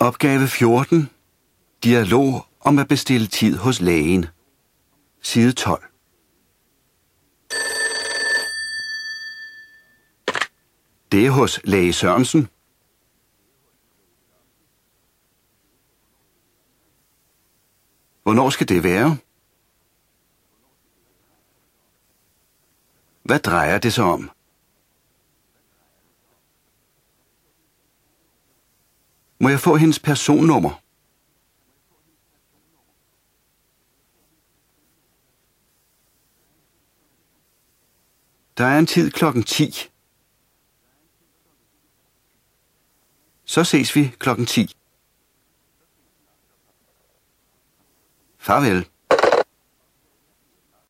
Opgave 14. Dialog om at bestille tid hos lægen. Side 12. Det er hos læge Sørensen. Hvornår skal det være? Hvad drejer det sig om? Må jeg få hendes personnummer? Der er en tid klokken 10. Så ses vi klokken 10. Farvel.